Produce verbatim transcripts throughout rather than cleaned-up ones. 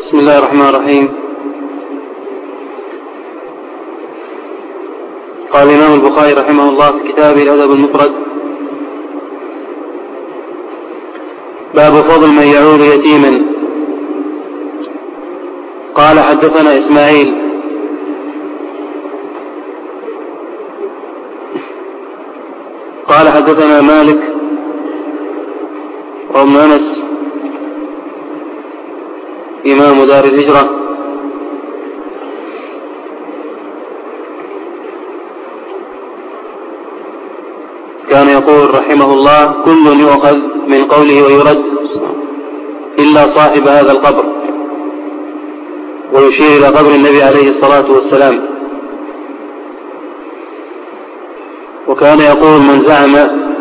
بسم الله الرحمن الرحيم. قال الإمام البخاري رحمه الله في كتابه الأدب المفرد: باب فضل من يعول يتيما. قال: حدثنا إسماعيل قال حدثنا مالك وابن أنس إمام دار الهجرة كان يقول رحمه الله: كل يؤخذ من قوله ويرد إلا صاحب هذا القبر، ويشير إلى قبر النبي عليه الصلاة والسلام. وكان يقول: من زعم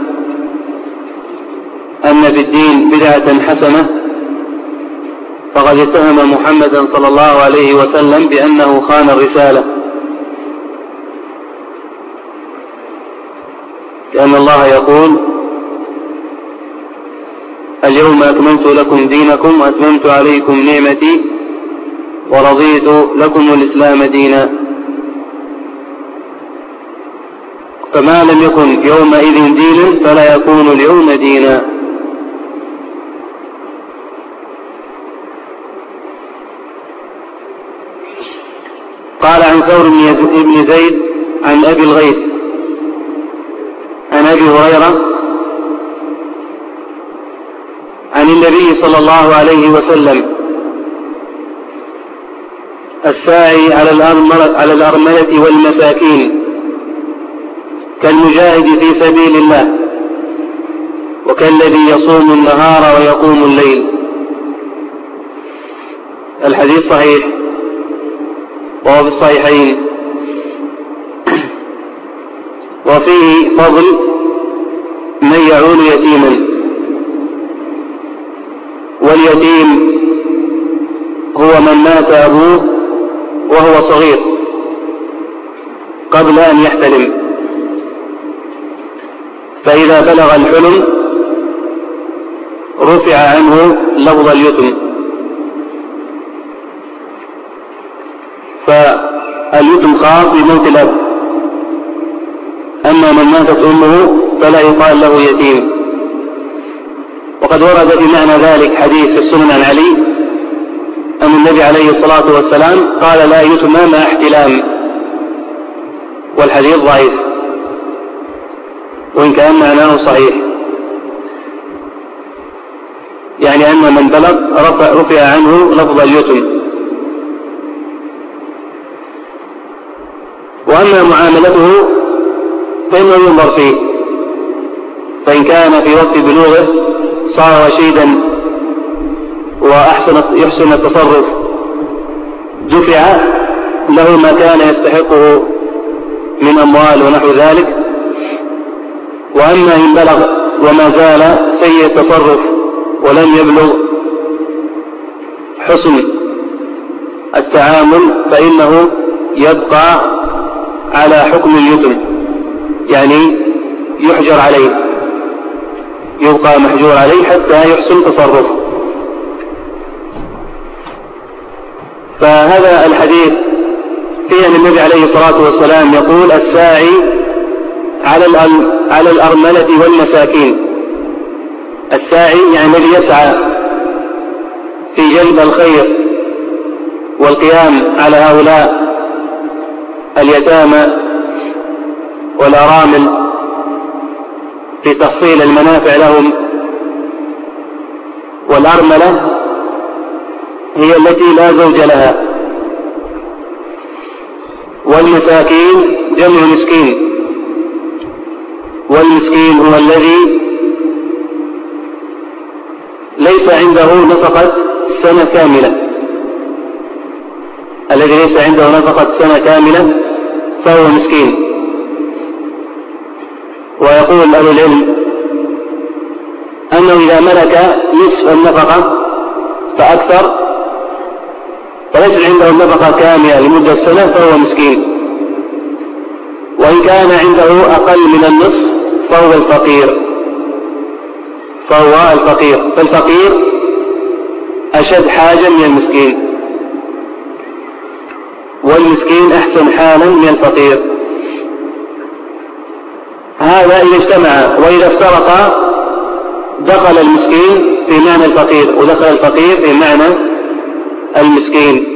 أن في الدين بدعة حسنة فقد اتهم محمدا صلى الله عليه وسلم بأنه خان الرسالة، لأن الله يقول: اليوم أكملت لكم دينكم وأتممت عليكم نعمتي ورضيت لكم الإسلام دينا. فما لم يكن يومئذ دينا فلا يكون اليوم دينا. قال: عن ثور بن زيد عن أبي الغيث عن أبي هريرة عن النبي صلى الله عليه وسلم: الساعي على الأرملة والمساكين كالمجاهد في سبيل الله، وكالذي يصوم النهار ويقوم الليل. الحديث صحيح وهو في الصحيحين. وفيه فضل من يعول يتيما. واليتيم هو من مات أبوه وهو صغير قبل أن يحتلم، فإذا بلغ الحلم رفع عنه لفظ اليتم، فاليتم خاص بموت الأب، أما من ماتت أمه فلا يقال له يتيم. وقد ورد في معنى ذلك حديث في السنن عن علي أن النبي عليه الصلاة والسلام قال: لا يتم مع احتلام، والحديث ضعيف وإن كان معناه صحيح، يعني أن من بلغ رفع, رفع عنه لفظ اليتم. وأما معاملته فإنه ينظر فيه، فإن كان في وقت بلوغه صار رشيدا وأحسن يحسن التصرف دفع له ما كان يستحقه من أموال ونحو ذلك. وأما إن بلغ وما زال سيء التصرف ولم يبلغ حسن التعامل فإنه يبقى على حكم اليتم، يعني يحجر عليه، يبقى محجور عليه حتى يحسن تصرفه. فهذا الحديث فيه أن النبي عليه الصلاة والسلام يقول: الساعي على الأرملة والمساكين. الساعي يعني الذي يسعى في جلب الخير والقيام على هؤلاء اليتامى والأرامل في تحصيل المنافع لهم. والأرملة هي التي لا زوج لها، والمساكين جمع مسكين، والمسكين هو الذي ليس عنده نفقة سنة كاملة، الذي ليس عنده نفقة سنة كاملة فهو مسكين. ويقول أهل العلم أنه إذا ملك نصف النفقة فأكثر فليس عنده النفقة كاملة لمدة سنة فهو مسكين، وإن كان عنده أقل من النصف فهو الفقير فهو الفقير فالفقير أشد حاجة من المسكين. والمسكين أحسن حالا من الفقير. هذا إذا اجتمع، وإذا افترقا دخل المسكين في معنى الفقير ودخل الفقير في معنى المسكين.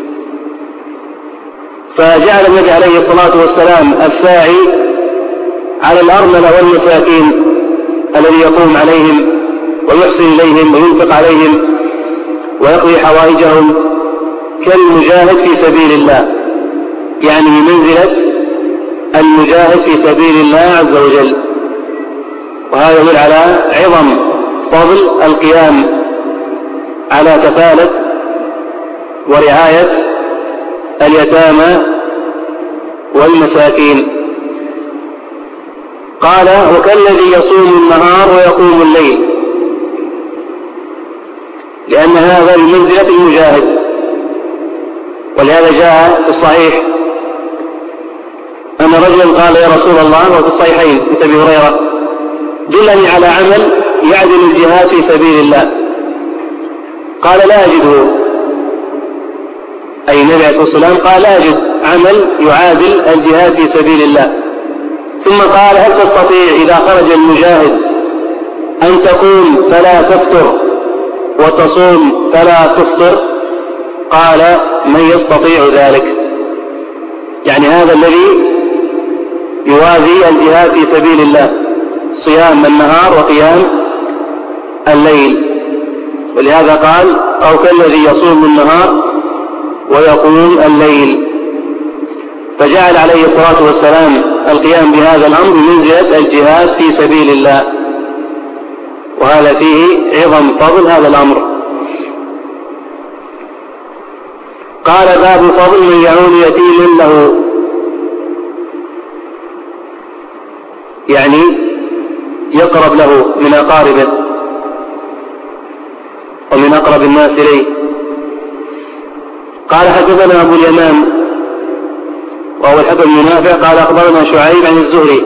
فجعل النبي عليه الصلاة والسلام الساعي على الأرملة والمساكين الذي يقوم عليهم ويحسن إليهم وينفق عليهم ويقضي حوائجهم كالمجاهد في سبيل الله، يعني بمنزلة المجاهد في سبيل الله عز وجل. وهذا يدل على عظم فضل القيام على كفالة ورعاية اليتامى والمساكين. قال: وكالذي يصوم النهار ويقوم الليل، لأن هذا بمنزلة المجاهد. ولهذا جاء في الصحيح أن رجلا قال: يا رسول الله، وفي الصحيحين في أبي هريرة: دلني على عمل يعدل الجهاد في سبيل الله. قال: لا أجده. أي النبي عليه الصلاة والسلام قال: لا أجد عمل يعادل الجهاد في سبيل الله. ثم قال: هل تستطيع إذا خرج المجاهد أن تقوم فلا تفطر وتصوم فلا تفطر؟ قال: من يستطيع ذلك؟ يعني هذا الذي يوازي الجهاد في سبيل الله، صيام النهار وقيام الليل. ولهذا قال: أو كالذي يصوم النهار ويقوم الليل. فجعل عليه الصلاة والسلام القيام بهذا الأمر بمنزلة الجهاد في سبيل الله، وهذا فيه عظم فضل هذا الأمر. قال: باب فضل من يعود يتيم له، يعني يقرب له من أقاربه ومن أقرب الناس إليه. قال: حدثنا أبو اليمان وهو الحكم بن نافع قال: أخبرنا شعيب عن الزهري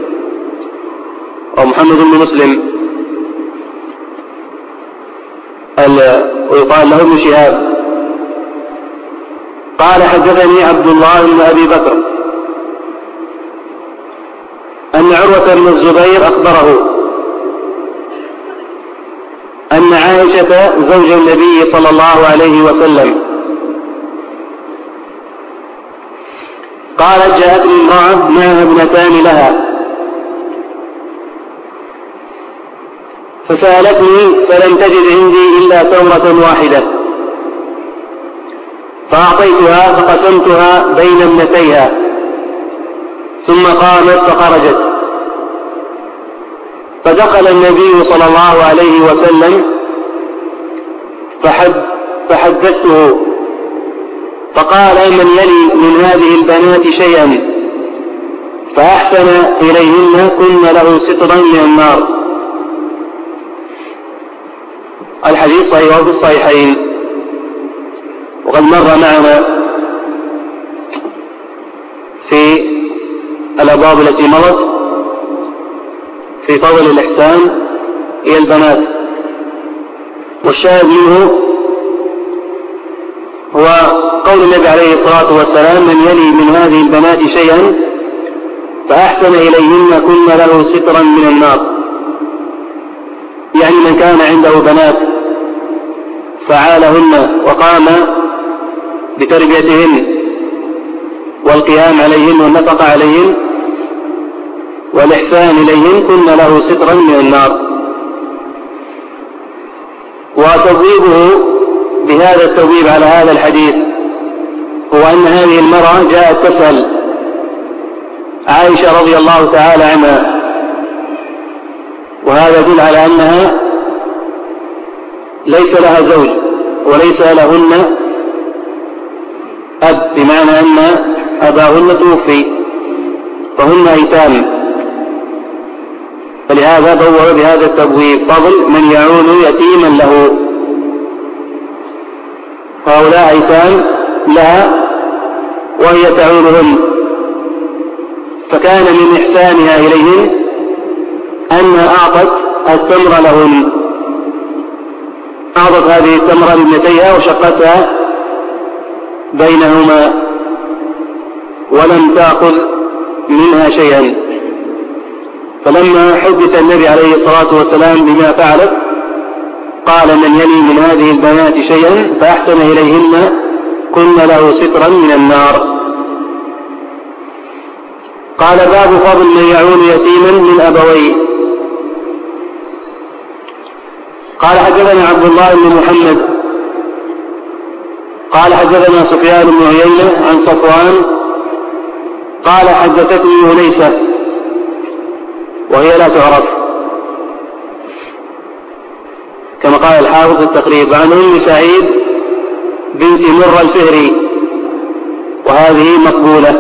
ومحمد بن مسلم ويقال له ابن شهاب قال: حدثني عبد الله بن أبي بكر أن عروة بن الزبير أخبره أن عائشة زوج النبي صلى الله عليه وسلم قالت: جاءتني امرأة معها ابنتان لها فسألتني فلم تجد عندي إلا تمرة واحدة، فأعطيتها فقسمتها بين ابنتيها، ثم قامت فخرجت، فدخل النبي صلى الله عليه وسلم فحد فحدثته فقال: من يلي من هذه البنات شيئا فأحسن إليهن كن له سترا من النار. الحديث صحيح في الصحيحين، وقد مر معنا في الأبواب التي مضت في فضل الإحسان إلى البنات. والشاهد منه هو قول النبي عليه الصلاة والسلام: من يلي من هذه البنات شيئا فأحسن إليهن كن له سترا من النار، يعني من كان عنده بنات فعالهن وقام بتربيتهن والقيام عليهن والنفقة عليهن والإحسان إليهن كن له سترا من النار. وتضيبه بهذا التضيب على هذا الحديث هو أن هذه المرأة جاءت تسأل عائشة رضي الله تعالى عنها، وهذا يدل على أنها ليس لها زوج وليس لهن أب، بمعنى أن أباهن توفي فهن أيتام، فلهذا بوّر بهذا التبويب: فضل من يعول يتيما له. هؤلاء أيتام لها وهي تعولهن، فكان من إحسانها إليهن أنها أعطت التمر لهن، أعطت هذه التمر لابنتيها وشقتها بينهما ولم تأخذ منها شيئا. فلما حدث النبي عليه الصلاة والسلام بما فعلت قال: من يلي من هذه البنات شيئا فأحسن إليهن كن له سترا من النار. قال: باب فضل من يعول يتيما من أبويه. قال: حدثنا عبد الله بن محمد قال: حدثنا سفيان بن عيينة عن صفوان قال: حدثتني أنيسة وهي لا تعرف كما قال الحافظ في التقريب، عن أم سعيد بنت مر الفهري، وهذه مقبولة،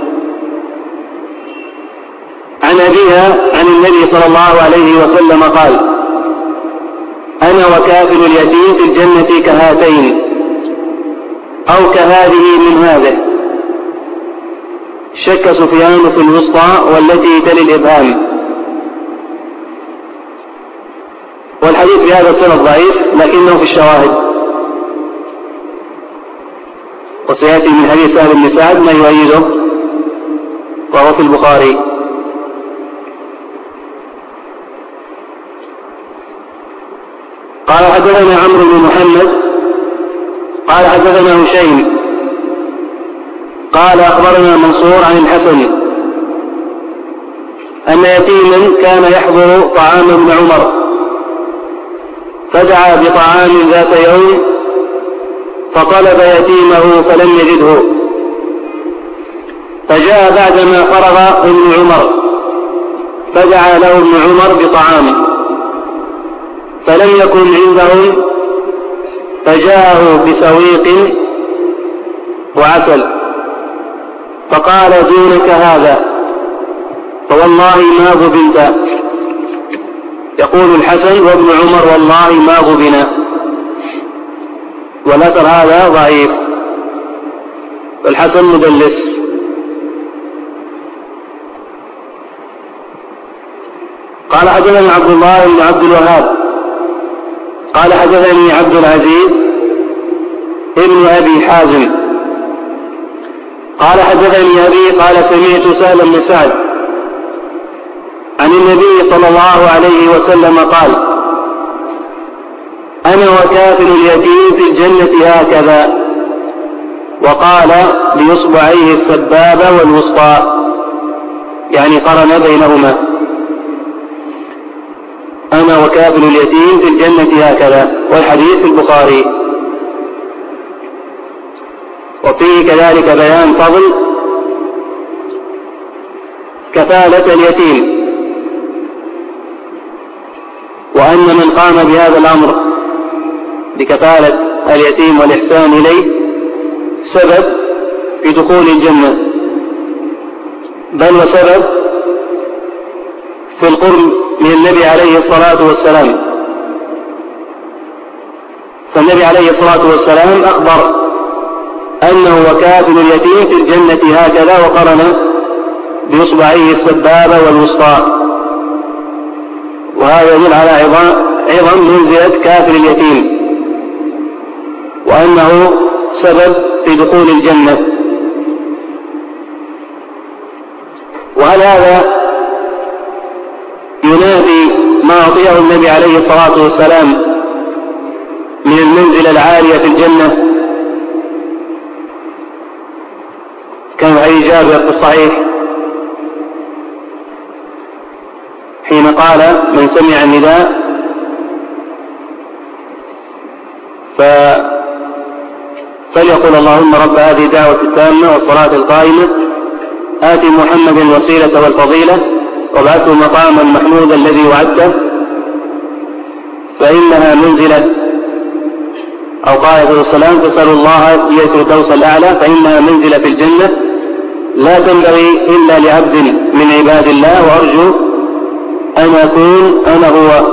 عن أبيها عن النبي صلى الله عليه وسلم قال: أنا وكافل اليتيم في الجنة كهاتين أو كهذه من هذه. شك سفيان في الوسطى والتي تلي الإبهام. والحديث في هذا السند ضعيف لكنه في الشواهد، وسيأتي من حديث سهل بن سعد ما يؤيده وهو في البخاري. قال: حدثنا عمرو بن محمد قال: حدثنا هشيم قال: أخبرنا منصور عن الحسن أن يتيما كان يحضر طعام ابن عمر فدعا بطعام ذات يوم فطلب يتيمه فلم يجده، فجاء بعدما فرغ ابن عمر فدعا له ابن عمر بطعام فلم يكن عندهم، فجاءه بسويق وعسل فقال: دونك هذا فوالله ما غبنت. يقول الحسن وابن عمر: والله ما غبنا. والأثر هذا ضعيف، والحسن مدلس. قال: حدثني عبد الله بن عبد الوهاب قال: حدثني عبد العزيز ابن أبي حازم قال: حدثني أبي قال: سمعت سهل بن سعد عن النبي صلى الله عليه وسلم قال: أنا وكافل اليتيم في الجنة هكذا، وقال بإصبعيه السبابة والوسطى، يعني قرن بينهما. أنا وكافل اليتيم في الجنة هكذا، والحديث في البخاري. وفيه كذلك بيان فضل كفالة اليتيم، وأن من قام بهذا الأمر بكفالة اليتيم والإحسان إليه سبب في دخول الجنة، بل وسبب في القرب من النبي عليه الصلاة والسلام. فالنبي عليه الصلاة والسلام أخبر أنه وكافل اليتيم في الجنة هكذا، وقرن بإصبعيه السبابة والوسطى، وهذا يدل على عظم منزلة كافل اليتيم، وأنه سبب في دخول الجنة. وهل هذا ينافي ما أعطيه النبي عليه الصلاة والسلام من المنزلة العالية في الجنة كما حديث جابر في الصحيح حين قال: من سمع النداء ف... فليقول اللهم رب هذه الدعوة التامة والصلاة القائمة آت محمد الوسيلة والفضيلة وابعثه مقاما محمودا الذي وعدته فإنها منزلة، أو قال عليه السلام: فاسألوا الله هي الفردوس الأعلى، فإنها منزلة في الجنة لا تنبغي إلا لعبد من عباد الله، وأرجو أن أكون أنا هو.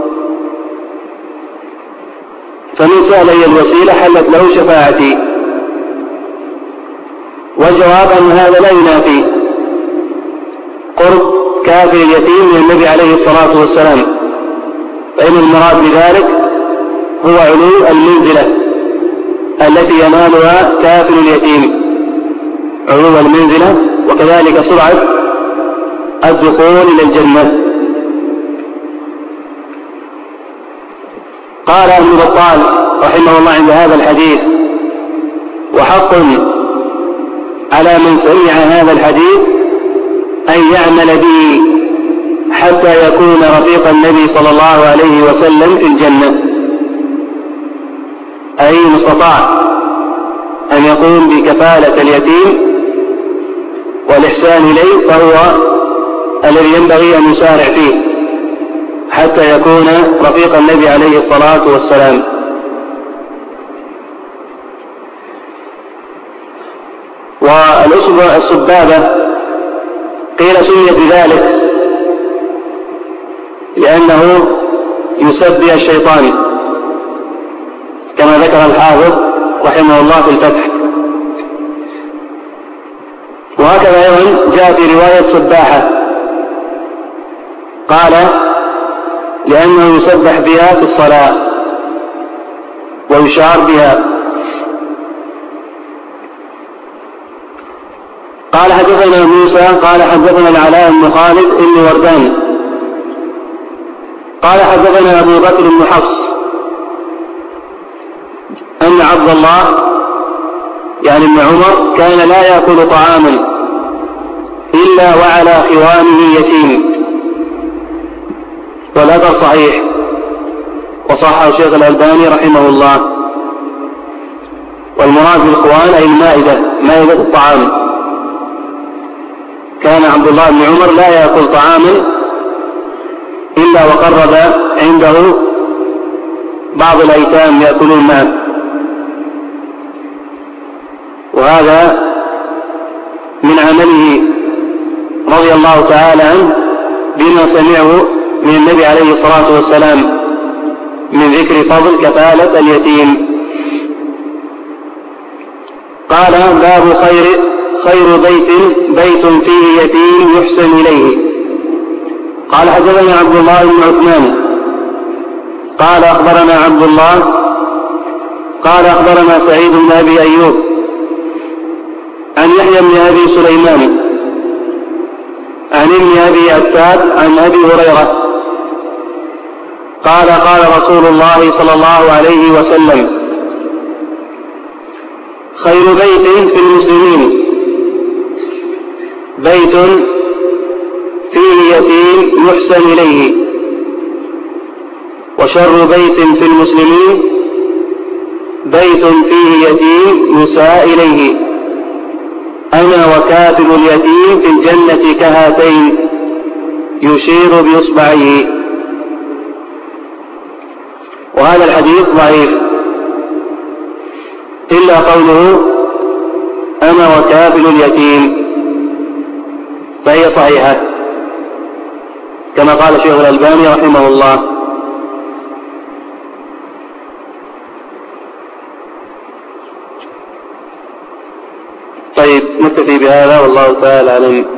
فمن سأل لي الوسيلة حلت له شفاعتي. والجواب أن هذا لا ينافي قرب كافر اليتيم من النبي عليه الصلاة والسلام، فإن المراد بذلك هو علو المنزلة التي ينالها كافر اليتيم، علو المنزلة وكذلك سرعة الدخول إلى الجنة. قال ابن بطال رحمه الله عند هذا الحديث: وحق على من سمع هذا الحديث أن يعمل به حتى يكون رفيق النبي صلى الله عليه وسلم في الجنة، أي إن استطاع أن يقوم بكفالة اليتيم والإحسان إليه فهو الذي ينبغي أن يسارع فيه حتى يكون رفيق النبي عليه الصلاة والسلام. والأصبع السبابة قيل سميت بذلك لأنه يسبي الشيطان كما ذكر الحافظ رحمه الله في الفتح. وهكذا أيضا جاء في رواية سباحة قال لأنه يسبح بها في الصلاة ويشعر بها. قال حدثنا موسى قال حدثنا العلاء بن خالد بن وردان قال حدثنا أبو بكر بن حفص أن عبد الله يعني ابن عمر كان لا يأكل طعاما إلا وعلى خوانه يتيم، والأثر صحيح وصححه الشيخ الألباني رحمه الله. والمراد بالإخوان أي المائدة، مائدة الطعام. كان عبد الله بن عمر لا يأكل طعاما إلا وقرب عنده بعض الأيتام يأكلون معه، وهذا من عمله رضي الله تعالى عنه بما سمعه من النبي عليه الصلاة والسلام من ذكر فضل كفالة اليتيم. قال: باب خير خير بيت بيت فيه يتيم يحسن إليه. قال: حدثنا عبد الله بن عثمان قال أخبرنا عبد الله قال أخبرنا سعيد بن أبي أيوب عن يحيى بن أبي سليمان عن ابن أبي عتاب عن أبي هريرة قال: قال رسول الله صلى الله عليه وسلم: خير بيت في المسلمين بيت فيه يتيم يحسن إليه، وشر بيت في المسلمين بيت فيه يتيم يساء إليه، أنا وكافل اليتيم في الجنة كهاتين، يشير بإصبعيه. وهذا الحديث ضعيف إلا قوله أنا وكافل اليتيم، فهي صحيحة كما قال الشيخ الألباني رحمه الله. طيب، نكتفي بهذا والله تعالى أعلم.